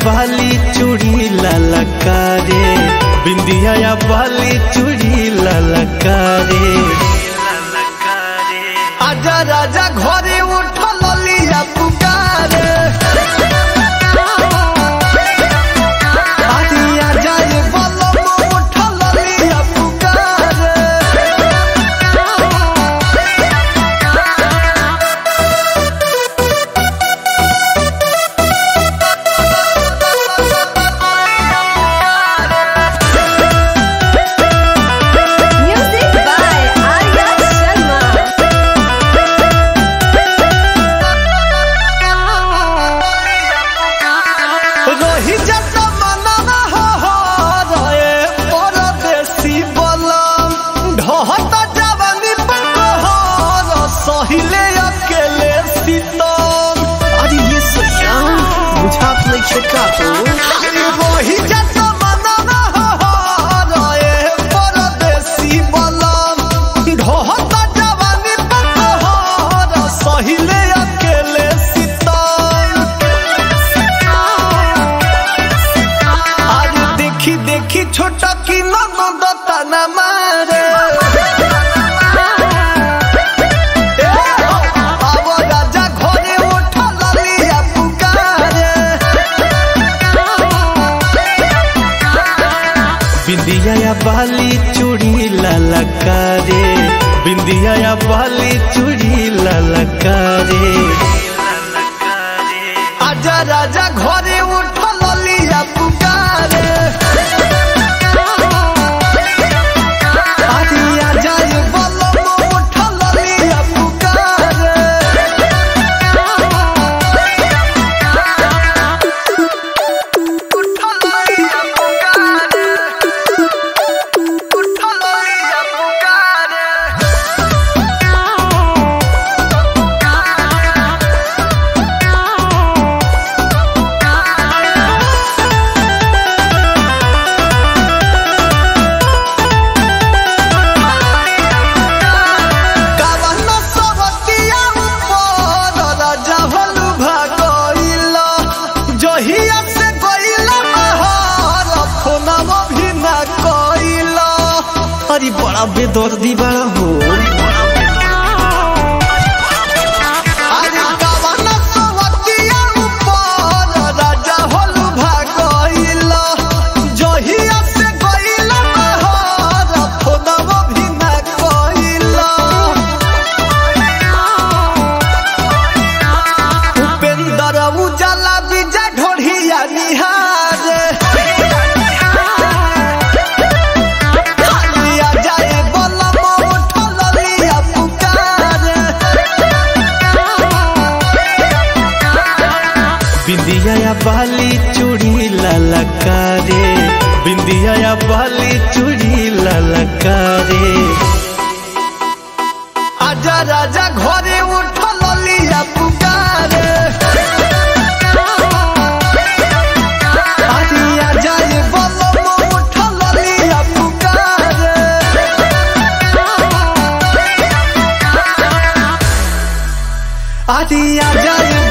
बाली चूड़ी ललकारे, बिंदिया बाली चूड़ी ललकारे। आजा राजा घरे उठ ललिया पुकारे, वही जत मना रे परदेसी बलम, ढोहता जवानी पकहर सहिले अकेले सीतम। आज देखी देखी छोटा की ननद तना मारे, बिंदिया बाली चूड़ी ललकारे, बिंदिया बाली चूड़ी ललकारे। आजा राजा घरे उठ ललिया पुकारे, बड़ा बेदर्दी बड़ा हो। राजा होलू भागइला जहिया से गइला महर फोनव भी ना कइला। उपेंद्र उजाला विजय ढोढ़िया निहारे, बिंदिया बाली चूड़ी ललकारे, बिंदिया बाली चूड़ी ललकारे। आजा राजा घरे उठ ललिया पुकारे, आजा बलम उठ ललिया पुकारे। आजा